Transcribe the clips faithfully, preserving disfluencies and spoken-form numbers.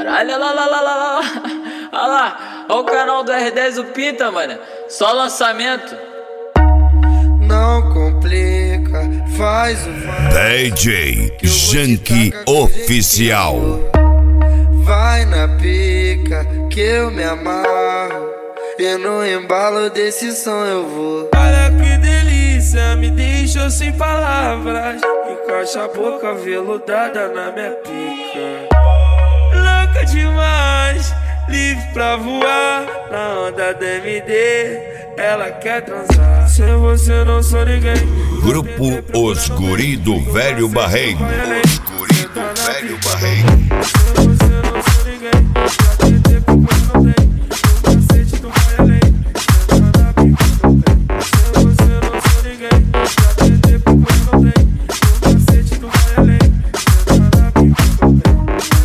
Caralho, olha lá, lá, lá, lá, lá. Olha lá, olha o canal do R dez, o Pinta, mano. Só lançamento. Não complica, faz o D J Janky Oficial. Vai na pica que eu me amarro, e no embalo desse som eu vou. Olha que delícia, me deixou sem palavras. Encaixa a boca veludada na minha pica. Louca demais, livre pra voar. Na onda da M D, ela quer transar. Sem você não sou ninguém. Grupo Os Guri do Velho Barreiro. Os Guri do Velho Barreiro. Sem você não sou ninguém. Já tentei mas não tem. O cacete tu vai além. Senta na pica também. Sem você não sou ninguém. Já tentei mas não tem. O cacete tu vai além. Senta na pica também.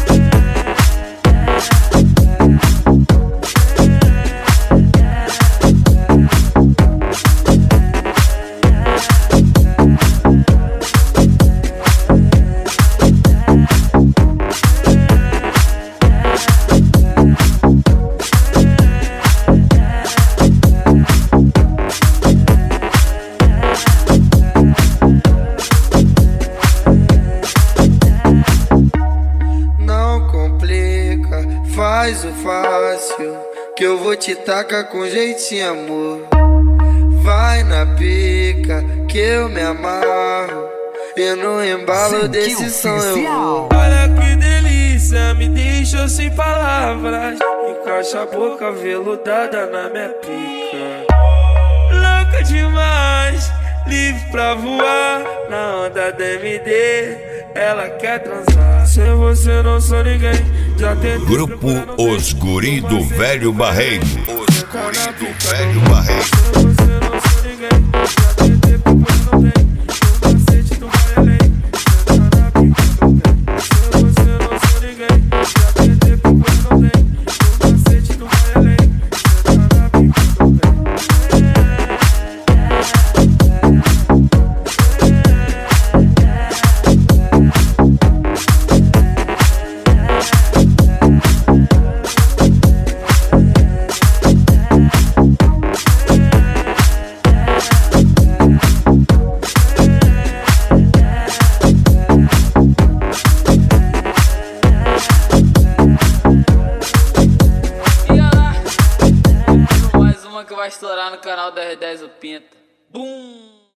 Faz o fácil, que eu vou te tacar com jeitinho, amor. Vai na pica, que eu me amarro, e no embalo desse som eu vou. Olha que delícia, me deixou sem palavras. Encaixa a boca veludada na minha pica. Louca demais, livre pra voar. Na onda da M D, ela quer transar. Sem você não sou ninguém. Já tentei. Grupo Os Guri do Velho Barreiro. Os Guri do Velho Barreiro. Sem você não sou ninguém. Já tentei mas não tem. O cacete tu vai além. Senta na pica também. Sem você não sou ninguém. Já tentei mas não tem. O cacete tu vai além. Senta na pica também. Que vai estourar no canal do R dez, o Pinta. Bum!